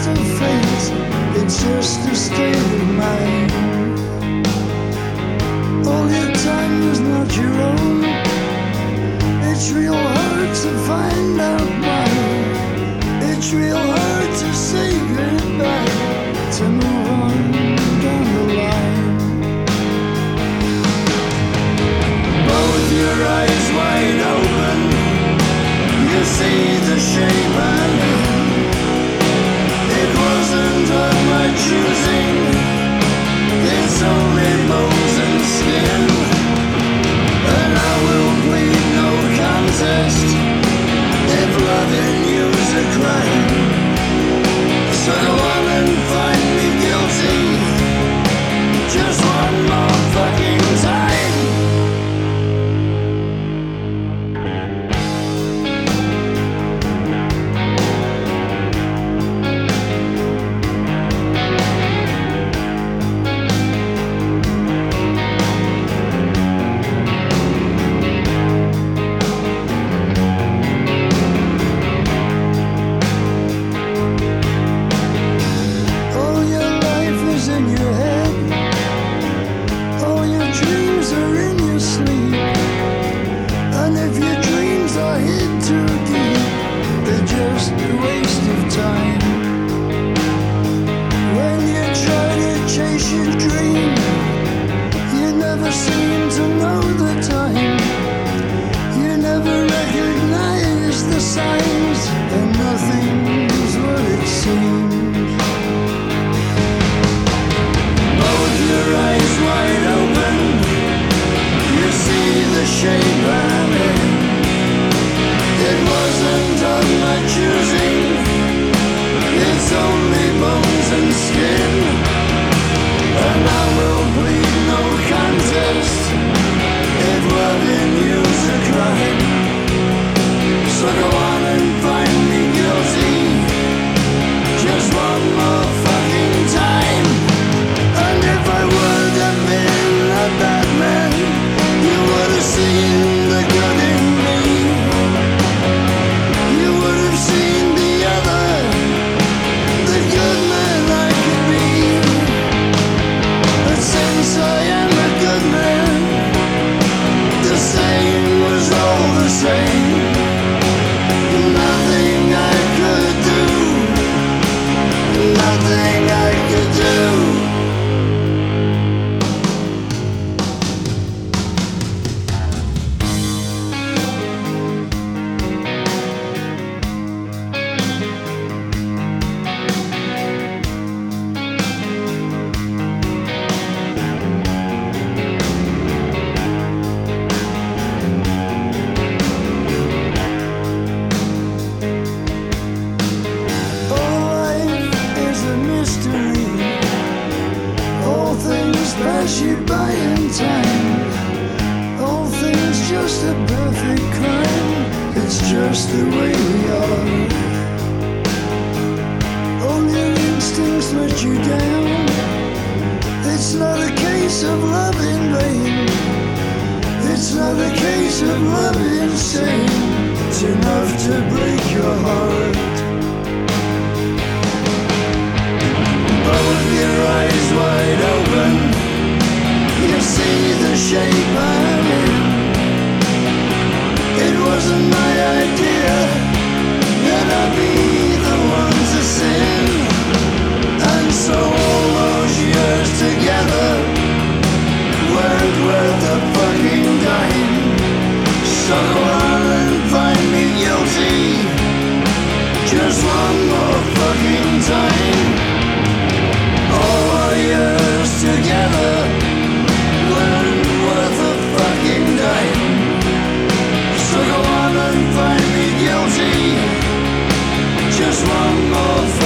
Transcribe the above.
of fate, it's just a state of mind. All your time is not your own. It's real hard to find out why. It's real hard to say goodbye, to move on down the line. Both your eyes wide open, you see the shape I'm in. It wasn't of my choosing, it's only bones and skin. And I will plead no contest if loving you's a crime. So go on and find me guilty just one more fucking time. Pass you by in time. All things just a perfect crime. It's just the way we are. All your instincts let you down. It's not a case of love in vain. It's not a case of love insane. It's enough to break your heart. Both your eyes wide open, you see the shape I'm in. It wasn't my idea that I'd be the one to sin. And so all those years together weren't worth a fucking dime. So go on and find me guilty just one more fucking time. All our years together weren't worth a fucking dime. So go on and find me guilty just one more